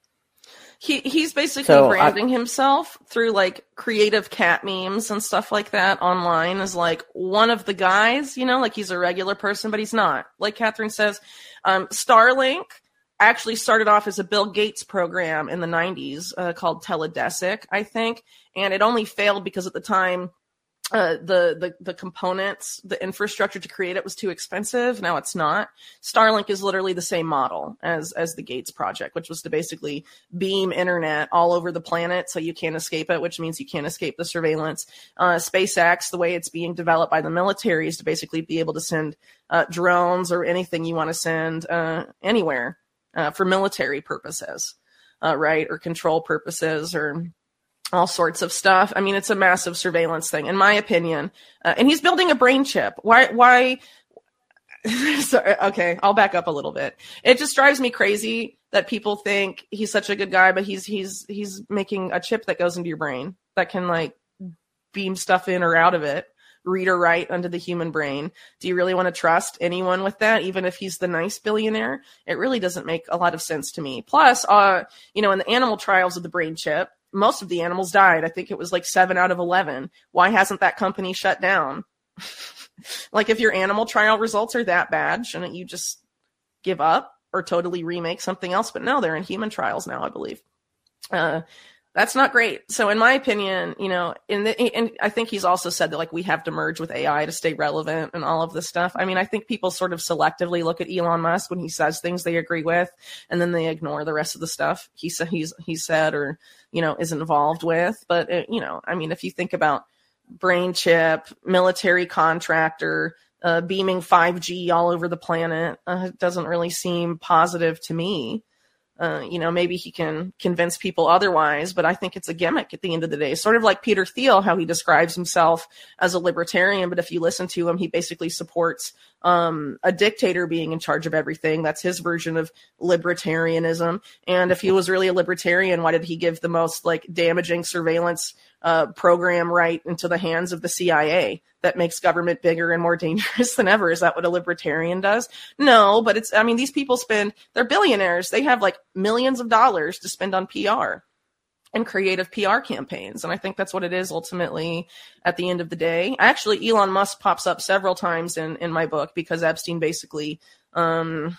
He he's basically so branding I, himself through like creative cat memes and stuff like that online as like one of the guys, you know, like he's a regular person, but he's not. Like Catherine says, um, Starlink actually started off as a Bill Gates program in the nineties uh, called Teledesic, I think, and it only failed because at the time uh, the, the the components, the infrastructure to create it was too expensive. Now it's not. Starlink is literally the same model as as the Gates project, which was to basically beam internet all over the planet so you can't escape it, which means you can't escape the surveillance. Uh, SpaceX, the way it's being developed by the military, is to basically be able to send uh, drones or anything you want to send uh, anywhere uh, for military purposes, uh, right, or control purposes or all sorts of stuff. I mean, it's a massive surveillance thing, in my opinion. Uh, and he's building a brain chip. Why? Why? Sorry, okay, I'll back up a little bit. It just drives me crazy that people think he's such a good guy, but he's he's he's making a chip that goes into your brain that can like beam stuff in or out of it, read or write under the human brain. Do you really want to trust anyone with that, even if he's the nice billionaire? It really doesn't make a lot of sense to me. Plus, uh, you know, in the animal trials of the brain chip, most of the animals died. I think it was like seven out of eleven. Why hasn't that company shut down? Like, if your animal trial results are that bad, shouldn't you just give up or totally remake something else? But no, they're in human trials now, I believe. Uh, that's not great. So in my opinion, you know, in the, and I think he's also said that like we have to merge with A I to stay relevant and all of this stuff. I mean, I think people sort of selectively look at Elon Musk when he says things they agree with, and then they ignore the rest of the stuff he said he's he said or, you know, is involved with. But it, you know, I mean, if you think about brain chip, military contractor, uh, beaming five G all over the planet, uh, it doesn't really seem positive to me. Uh, you know, maybe he can convince people otherwise, but I think it's a gimmick at the end of the day. Sort of like Peter Thiel, how he describes himself as a libertarian, but if you listen to him, he basically supports um, a dictator being in charge of everything. That's his version of libertarianism. And if he was really a libertarian, why did he give the most like damaging surveillance uh, program right into the hands of the C I A that makes government bigger and more dangerous than ever? Is that what a libertarian does? No, but it's, I mean, these people spend, they're billionaires. They have like millions of dollars to spend on P R and creative P R campaigns. And I think that's what it is ultimately at the end of the day. Actually, Elon Musk pops up several times in, in my book because Epstein basically, um,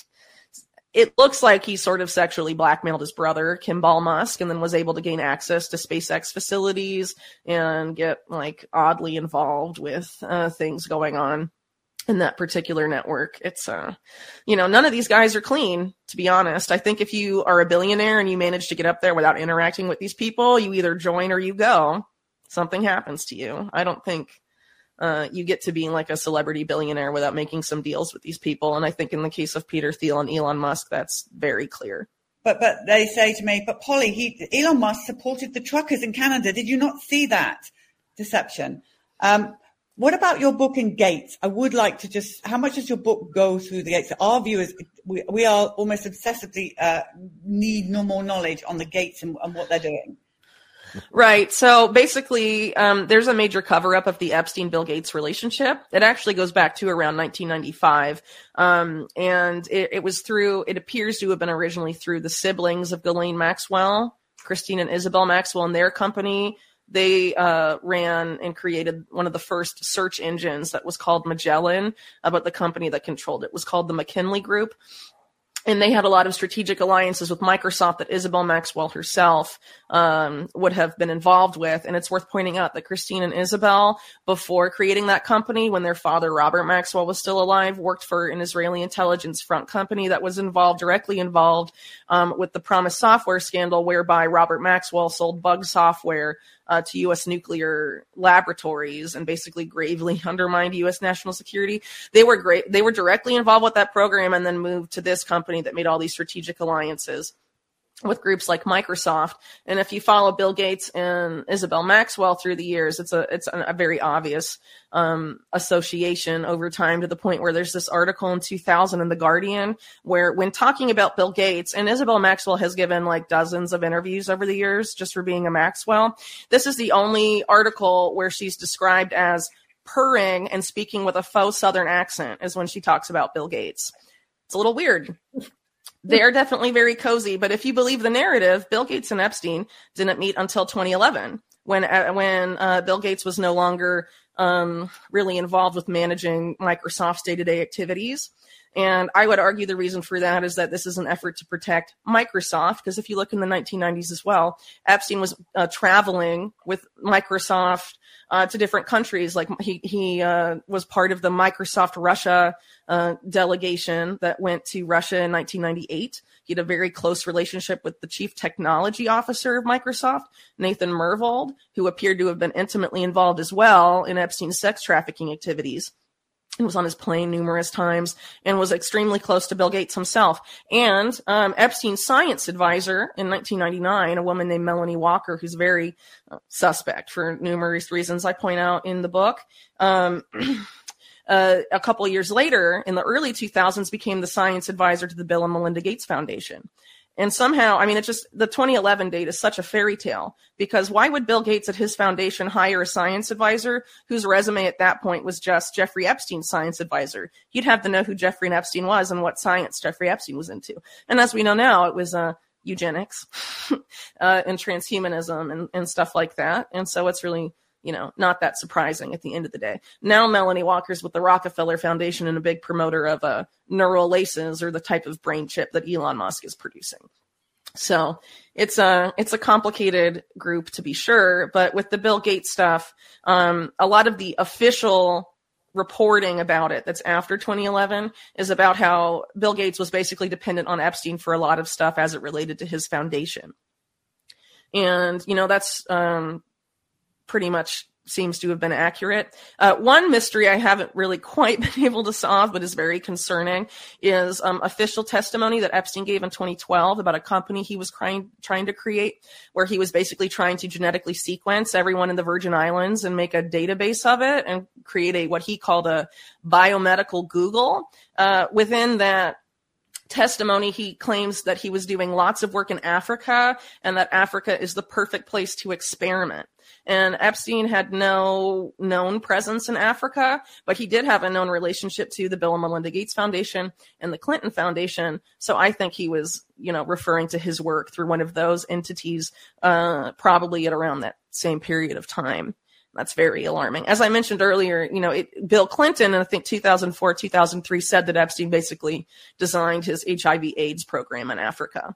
it looks like he sort of sexually blackmailed his brother, Kimball Musk, and then was able to gain access to SpaceX facilities and get like oddly involved with uh, things going on in that particular network. It's, uh, you know, none of these guys are clean, to be honest. I think if you are a billionaire and you manage to get up there without interacting with these people, you either join or you go. Something happens to you. I don't think Uh, you get to being like a celebrity billionaire without making some deals with these people. And I think in the case of Peter Thiel and Elon Musk, that's very clear. But but they say to me, but Polly, he, Elon Musk supported the truckers in Canada. Did you not see that deception? Um, what about your book in Gates? I would like to just, how much does your book go through the Gates? Our viewers, we, we are almost obsessively uh, need no more knowledge on the Gates and, and what they're doing. Right. So basically, um, there's a major cover-up of the Epstein-Bill Gates relationship. It actually goes back to around nineteen ninety-five. Um, and it, it was through, it appears to have been originally through the siblings of Ghislaine Maxwell, Christine and Isabel Maxwell, and their company. They uh, ran and created one of the first search engines that was called Magellan, uh, but the company that controlled it was called the McKinley Group. And they had a lot of strategic alliances with Microsoft that Isabel Maxwell herself um, would have been involved with. And it's worth pointing out that Christine and Isabel, before creating that company, when their father, Robert Maxwell, was still alive, worked for an Israeli intelligence front company that was involved, directly involved um, with the Promise Software scandal, whereby Robert Maxwell sold bug software Uh, to U S nuclear laboratories and basically gravely undermined U S national security. They were great. They were directly involved with that program and then moved to this company that made all these strategic alliances with groups like Microsoft. And if you follow Bill Gates and Isabel Maxwell through the years, it's a it's a, a very obvious um, association over time, to the point where there's this article in two thousand in The Guardian where, when talking about Bill Gates, and Isabel Maxwell has given like dozens of interviews over the years just for being a Maxwell, this is the only article where she's described as purring and speaking with a faux Southern accent is when she talks about Bill Gates. It's a little weird. They're definitely very cozy, but if you believe the narrative, Bill Gates and Epstein didn't meet until twenty eleven, when uh, when uh, Bill Gates was no longer um, really involved with managing Microsoft's day-to-day activities. And I would argue the reason for that is that this is an effort to protect Microsoft, because if you look in the nineteen nineties as well, Epstein was uh, traveling with Microsoft uh, to different countries. Like he he uh, was part of the Microsoft Russia uh, delegation that went to Russia in nineteen ninety-eight. He had a very close relationship with the chief technology officer of Microsoft, Nathan Myhrvold, who appeared to have been intimately involved as well in Epstein's sex trafficking activities. He was on his plane numerous times and was extremely close to Bill Gates himself. And um, Epstein's science advisor in nineteen ninety-nine, a woman named Melanie Walker, who's very uh, suspect for numerous reasons I point out in the book, um, uh, a couple of years later, in the early two thousands, became the science advisor to the Bill and Melinda Gates Foundation. And somehow, I mean, it just, the twenty eleven date is such a fairy tale, because why would Bill Gates at his foundation hire a science advisor whose resume at that point was just Jeffrey Epstein's science advisor? He'd have to know who Jeffrey Epstein was and what science Jeffrey Epstein was into. And as we know now, it was uh, eugenics uh, and transhumanism and, and stuff like that. And so it's really, you know, not that surprising at the end of the day. Now Melanie Walker's with the Rockefeller Foundation and a big promoter of uh, neural laces, or the type of brain chip that Elon Musk is producing. So it's a, it's a complicated group, to be sure. But with the Bill Gates stuff, um, a lot of the official reporting about it that's after twenty eleven is about how Bill Gates was basically dependent on Epstein for a lot of stuff as it related to his foundation. And, you know, that's um, pretty much seems to have been accurate. Uh, one mystery I haven't really quite been able to solve, but is very concerning, is um, official testimony that Epstein gave in twenty twelve about a company he was trying, trying to create, where he was basically trying to genetically sequence everyone in the Virgin Islands and make a database of it and create a what he called a biomedical Google. Uh, within that testimony, he claims that he was doing lots of work in Africa and that Africa is the perfect place to experiment. And Epstein had no known presence in Africa, but he did have a known relationship to the Bill and Melinda Gates Foundation and the Clinton Foundation. So I think he was, you know, referring to his work through one of those entities, uh, probably at around that same period of time. That's very alarming. As I mentioned earlier, you know, it, Bill Clinton, I think two thousand four, two thousand three, said that Epstein basically designed his H I V AIDS program in Africa.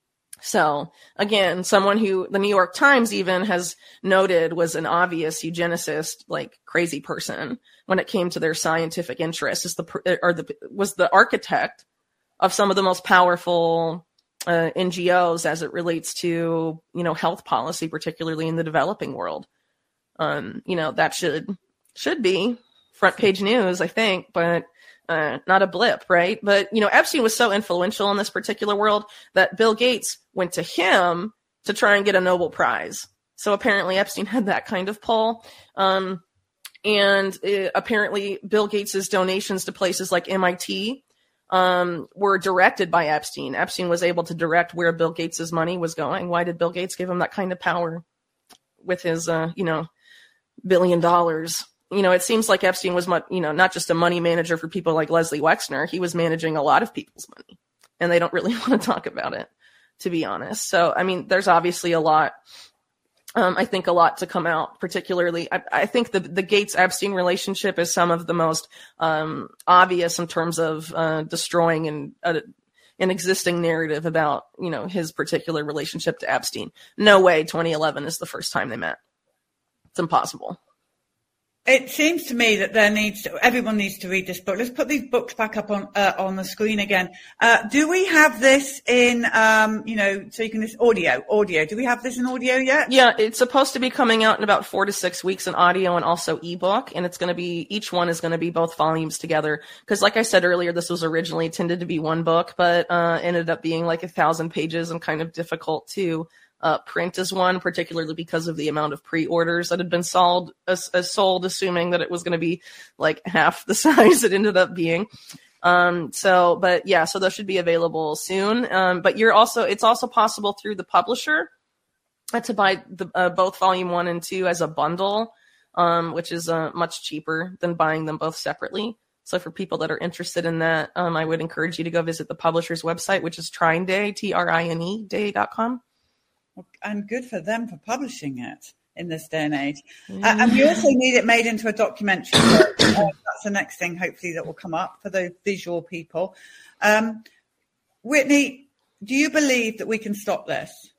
So again, someone who the New York Times even has noted was an obvious eugenicist, like crazy person when it came to their scientific interests, is the, or the, was the architect of some of the most powerful uh, N G Os as it relates to, you know, health policy, particularly in the developing world. Um, you know, that should, should be front page news, I think, but Uh, not a blip, right? But, you know, Epstein was so influential in this particular world that Bill Gates went to him to try and get a Nobel Prize. So apparently Epstein had that kind of pull. Um, and uh, apparently Bill Gates's donations to places like M I T um, were directed by Epstein. Epstein was able to direct where Bill Gates's money was going. Why did Bill Gates give him that kind of power with his, uh, you know, billion dollars? You know, it seems like Epstein was, you know, not just a money manager for people like Leslie Wexner. He was managing a lot of people's money, and they don't really want to talk about it, to be honest. So, I mean, there's obviously a lot, um, I think a lot to come out, particularly. I, I think the, the Gates-Epstein relationship is some of the most um, obvious in terms of uh, destroying an, uh, an existing narrative about, you know, his particular relationship to Epstein. No way twenty eleven is the first time they met. It's impossible. It seems to me that there needs to, everyone needs to read this book. Let's put these books back up on uh, on the screen again. Uh, do we have this in, um, you know, so you can this audio, audio? Do we have this in audio yet? Yeah, it's supposed to be coming out in about four to six weeks in audio and also ebook, and it's going to be each one is going to be both volumes together. Because, like I said earlier, this was originally intended to be one book, but uh, ended up being like a thousand pages and kind of difficult to Uh, print as one, particularly because of the amount of pre-orders that had been sold, as, as sold, assuming that it was going to be like half the size it ended up being. Um, so, but yeah, so those should be available soon. Um, but you're also, it's also possible through the publisher uh, to buy the, uh, both volume one and two as a bundle, um, which is uh, much cheaper than buying them both separately. So for people that are interested in that, um, I would encourage you to go visit the publisher's website, which is Trine Day, T R I N E day dot com. And good for them for publishing it in this day and age. Mm. Uh, and we also need it made into a documentary. So, uh, that's the next thing, hopefully, that will come up for the visual people. Um, Whitney, do you believe that we can stop this?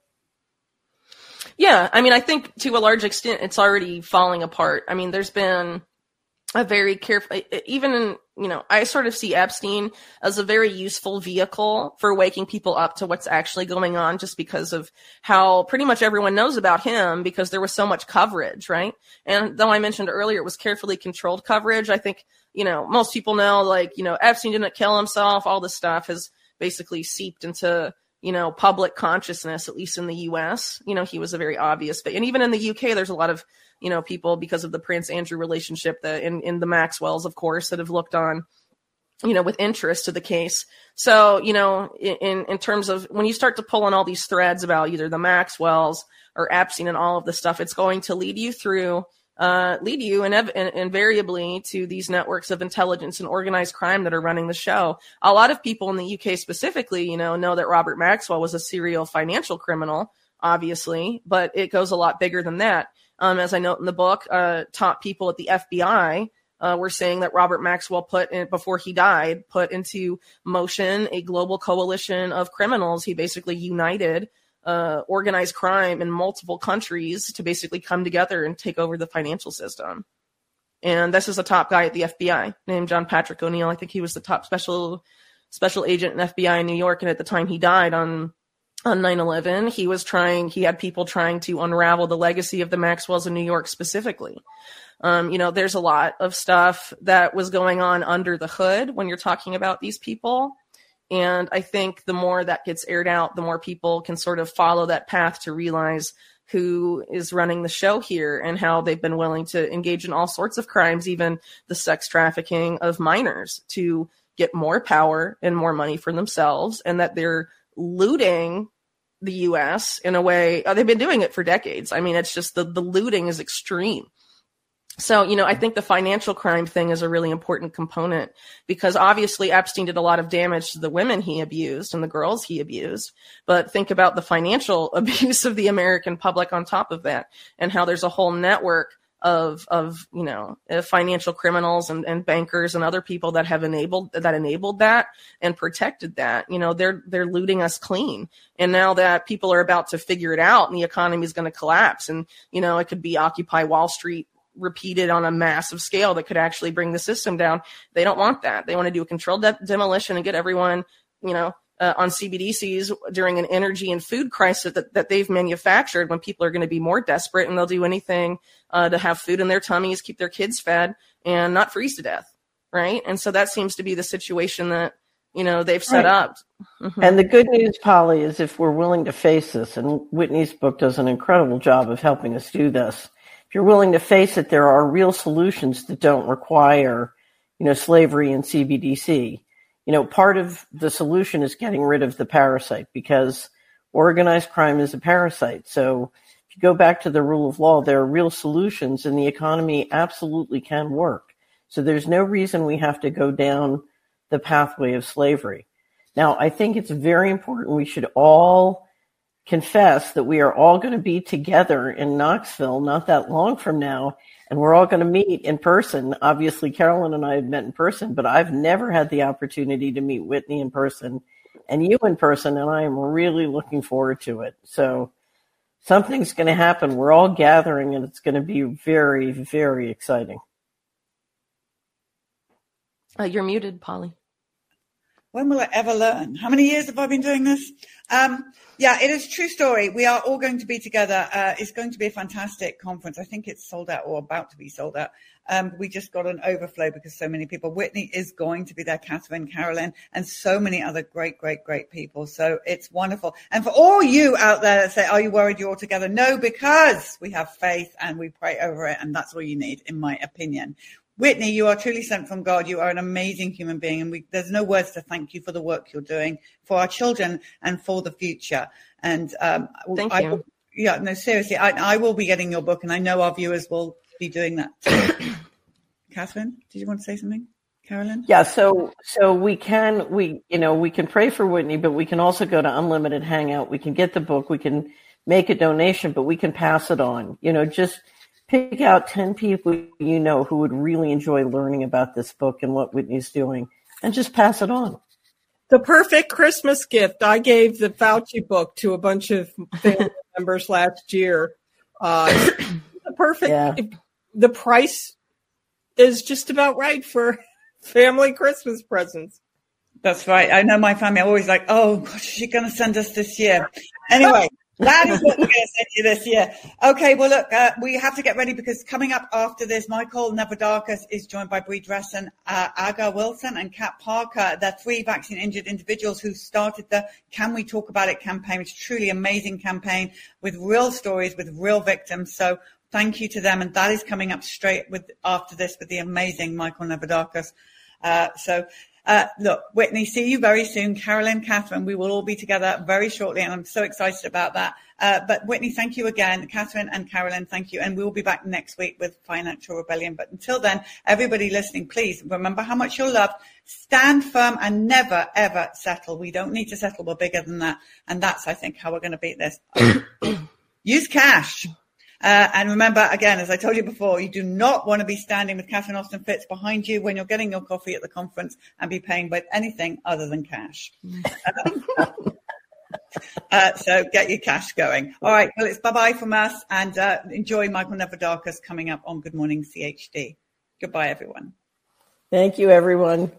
Yeah, I mean, I think to a large extent, it's already falling apart. I mean, there's been a very careful, even in, you know, I sort of see Epstein as a very useful vehicle for waking people up to what's actually going on, just because of how pretty much everyone knows about him, because there was so much coverage, right? And though I mentioned earlier it was carefully controlled coverage, I think, you know, most people know, like, you know, Epstein didn't kill himself. All this stuff has basically seeped into, you know, public consciousness, at least in the U S. You know, he was a very obvious, and even in the U K, there's a lot of, you know, people, because of the Prince Andrew relationship, that in, in the Maxwells, of course, that have looked on, you know, with interest to the case. So, you know, in, in terms of when you start to pull on all these threads about either the Maxwells or Epstein and all of this stuff, it's going to lead you through, uh, lead you inev- invariably to these networks of intelligence and organized crime that are running the show. A lot of people in the U K specifically, you know, know that Robert Maxwell was a serial financial criminal, obviously, but it goes a lot bigger than that. Um, as I note in the book, uh, top people at the F B I uh, were saying that Robert Maxwell put in, before he died, put into motion a global coalition of criminals. He basically united uh, organized crime in multiple countries to basically come together and take over the financial system. And this is a top guy at the F B I named John Patrick O'Neill. I think he was the top special special agent in F B I in New York. And at the time he died on on nine eleven. He was trying, he had people trying to unravel the legacy of the Maxwells in New York specifically. Um, you know, there's a lot of stuff that was going on under the hood when you're talking about these people. And I think the more that gets aired out, the more people can sort of follow that path to realize who is running the show here and how they've been willing to engage in all sorts of crimes, even the sex trafficking of minors, to get more power and more money for themselves, and that they're looting the U S in a way. Oh, they've been doing it for decades. I mean, it's just the, the looting is extreme. So, you know, I think the financial crime thing is a really important component, because obviously Epstein did a lot of damage to the women he abused and the girls he abused. But think about the financial abuse of the American public on top of that, and how there's a whole network of, of, you know, financial criminals and, and bankers and other people that have enabled, that enabled that and protected that. You know, they're, they're looting us clean. And now that people are about to figure it out and the economy is going to collapse, and, you know, it could be Occupy Wall Street repeated on a massive scale that could actually bring the system down. They don't want that. They want to do a controlled de- demolition and get everyone, you know, uh, on C B D Cs during an energy and food crisis that, that they've manufactured, when people are going to be more desperate, and they'll do anything uh, to have food in their tummies, keep their kids fed, and not freeze to death. Right. And so that seems to be the situation that, you know, they've set right. up. Mm-hmm. And the good news, Polly, is if we're willing to face this, and Whitney's book does an incredible job of helping us do this, if you're willing to face it, there are real solutions that don't require, you know, slavery and C B D C. You know, part of the solution is getting rid of the parasite, because organized crime is a parasite. So if you go back to the rule of law, there are real solutions, and the economy absolutely can work. So there's no reason we have to go down the pathway of slavery. Now, I think it's very important we should all confess that we are all going to be together in Knoxville not that long from now, and we're all going to meet in person. Obviously, Carolyn and I have met in person, but I've never had the opportunity to meet Whitney in person and you in person, and I am really looking forward to it. So something's going to happen. We're all gathering, and it's going to be very, very exciting. Uh, you're muted, Polly. When will I ever learn? How many years have I been doing this? Um, yeah, it is a true story. We are all going to be together. Uh, it's going to be a fantastic conference. I think it's sold out or about to be sold out. Um, we just got an overflow because so many people. Whitney is going to be there, Catherine, Carolyn, and so many other great, great, great people. So it's wonderful. And for all you out there that say, are you worried you're all together? No, because we have faith and we pray over it. And that's all you need, in my opinion. Whitney, you are truly sent from God. You are an amazing human being, and we, there's no words to thank you for the work you're doing for our children and for the future. And um, thank I, you. Yeah, no, seriously, I, I will be getting your book, and I know our viewers will be doing that too. Catherine, did you want to say something? Carolyn? Yeah, so so we can we you know we can pray for Whitney, but we can also go to Unlimited Hangout. We can get the book. We can make a donation, but we can pass it on. You know, just pick out ten people you know who would really enjoy learning about this book and what Whitney's doing, and just pass it on. The perfect Christmas gift. I gave the Fauci book to a bunch of family members last year. Uh, the perfect. Yeah. The price is just about right for family Christmas presents. That's right. I know my family are always like, oh, gosh, is she going to send us this year? Anyway. That is what we're going to send you this year. Okay, well, look, uh, we have to get ready because coming up after this, Michael Nevadakis is joined by Bree Dressen, uh, Aga Wilson, and Kat Parker. They're three vaccine-injured individuals who started the Can We Talk About It campaign. It's a truly amazing campaign with real stories, with real victims. So thank you to them. And that is coming up straight with after this with the amazing Michael Nevadakis. Uh, so... Uh, look, Whitney, see you very soon. Carolyn, Catherine, we will all be together very shortly, and I'm so excited about that. Uh, but Whitney, thank you again. Catherine and Carolyn, thank you. And we will be back next week with Financial Rebellion. But until then, everybody listening, please remember how much you're loved. Stand firm and never, ever settle. We don't need to settle. We're bigger than that. And that's, I think, how we're going to beat this. Use cash. Uh, and remember, again, as I told you before, you do not want to be standing with Catherine Austin Fitts behind you when you're getting your coffee at the conference and be paying with anything other than cash. uh, so get your cash going. All right. Well, it's bye-bye from us, and uh, enjoy Michael Nevadakis coming up on Good Morning C H D. Goodbye, everyone. Thank you, everyone.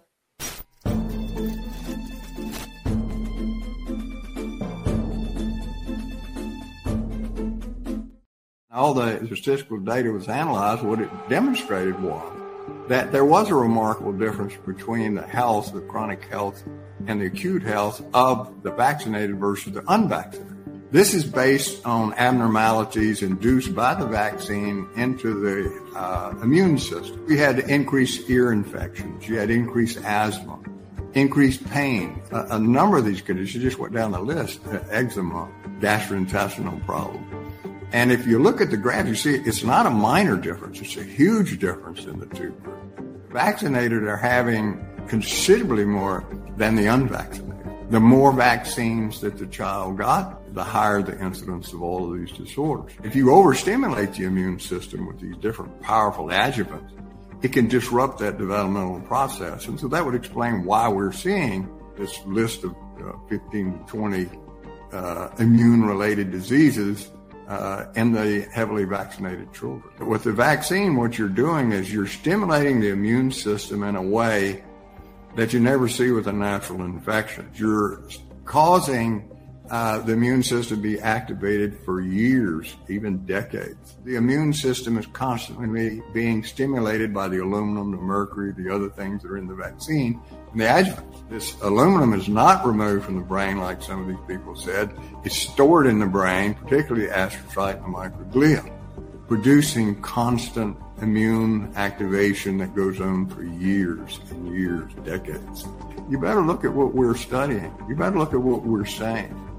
All the statistical data was analyzed. What it demonstrated was that there was a remarkable difference between the health, the chronic health, and the acute health of the vaccinated versus the unvaccinated. This is based on abnormalities induced by the vaccine into the uh, immune system. You had increased ear infections. You had increased asthma, increased pain. A, a number of these conditions just went down the list. Eczema, gastrointestinal problem. And if you look at the graph, you see it's not a minor difference. It's a huge difference in the two groups. Vaccinated are having considerably more than the unvaccinated. The more vaccines that the child got, the higher the incidence of all of these disorders. If you overstimulate the immune system with these different powerful adjuvants, it can disrupt that developmental process. And so that would explain why we're seeing this list of uh, fifteen to twenty uh, immune-related diseases uh, in the heavily vaccinated children. But with the vaccine, what you're doing is you're stimulating the immune system in a way that you never see with a natural infection. You're causing uh, the immune system to be activated for years, even decades. The immune system is constantly being stimulated by the aluminum, the mercury, the other things that are in the vaccine, and the adjuvants. This aluminum is not removed from the brain like some of these people said. It's stored in the brain, particularly astrocyte and microglia, producing constant immune activation that goes on for years and years, decades. You better look at what we're studying. You better look at what we're saying.